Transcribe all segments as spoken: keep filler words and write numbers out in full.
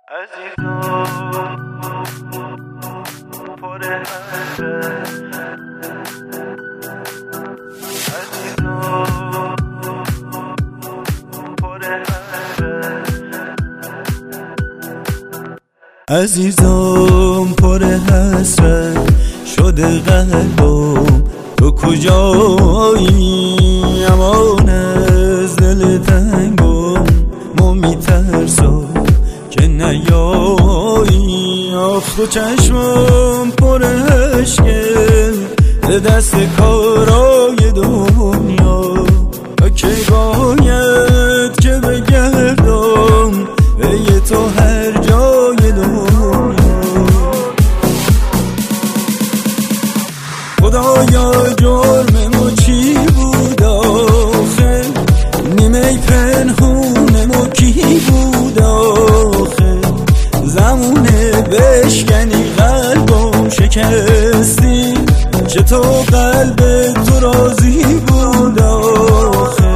عزیزم پر حسرت، عزیزم پر حسرت، عزیزم پر حسرت شده قلبم، تو کجایی؟ امان از دل تنگم، ما میترسم که نیایی. آخ تو چشمم پر اشکه به دست کارای دنیا، تا که باید که بگردم به تو هر جای دنیا. خدایا جرم ما چی بود آخه؟ نیمه پنهون ما کی بود آخه؟ زمونه بشکنی قلبم شکستی، چطور قلب تو راضی بود آخه؟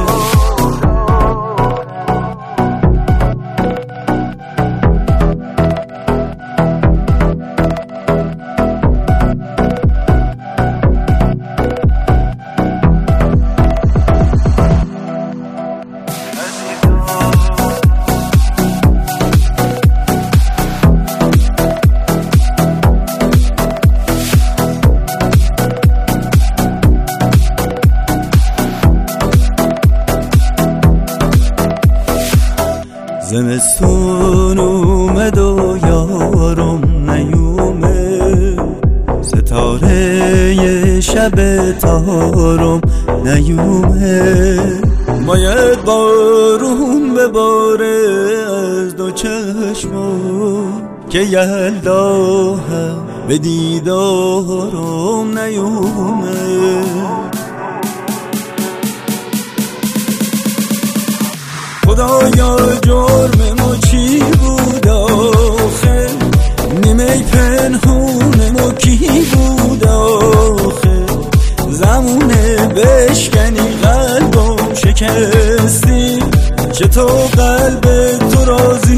زمستون اومد و یارم نیومه، ستاره شب تارم نیومه. باید بارون بباره از دو چشمم که یلدا هم به دیدارم نیومه. خدایا جرم ما چی بود آخه؟ نیمه پنهون ما کی بود آخه؟ زمونه بشکنی قلبم شکستی، چطور قلب تو راضی